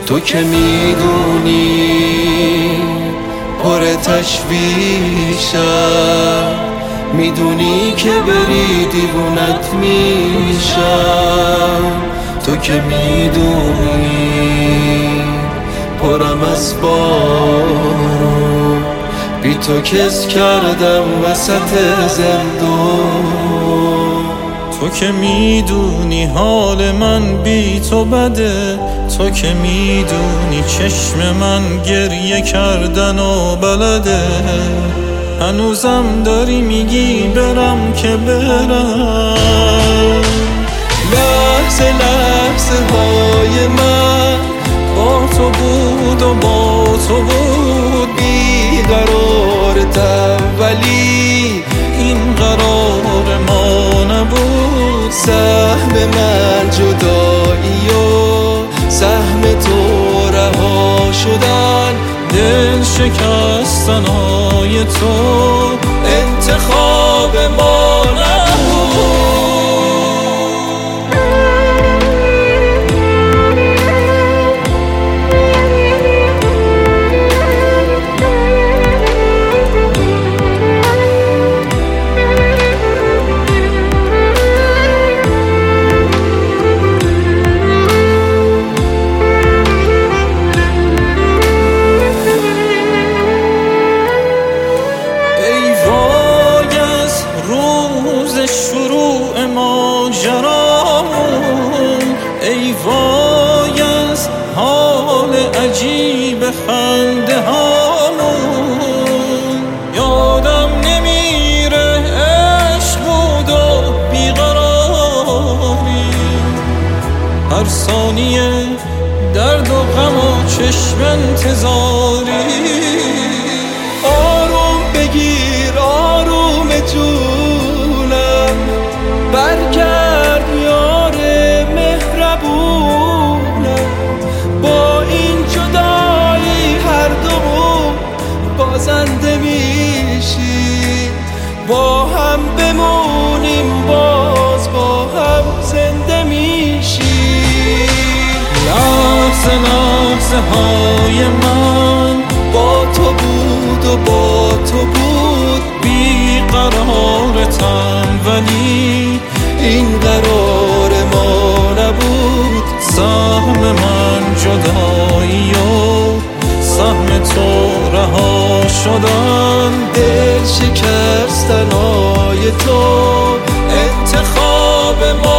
تو که میدونی پر تشویشم، میدونی که بری دیوونت میشم. تو که میدونی پرم از بارون، بی تو کس کردم وسط زندون. تو که میدونی حال من بی تو بده، تو که میدونی چشم من گریه کردن و بلده. هنوزم داری میگی برم که برم. لحظه لحظه های من با تو بود و با تو بود، بیقرارتم ولی این قرار ما نبود. سهم من جدایی و سهم تو رها شدن، دل شکستنای تو انتخاب ما نبود. شروع ماجرامون، ای وای از حال عجیب خنده هامون. یادم نمیره عشق بود و بیقراری، هر ثانیه درد و غم و چشم انتظاری. آروم بگیر آروم جونم، برگرد یار مهربونم. با این جدایی هر دومون بازنده میشیم، با هم بمونیم باز با هم زنده میشیم. لحظه لحظه های من با تو بود و با تو بود، بیقرارتم ولی این قرار ما نبود. سهم من جدایی و سهم تو رها شدن، دل شکستنای تو انتخاب ما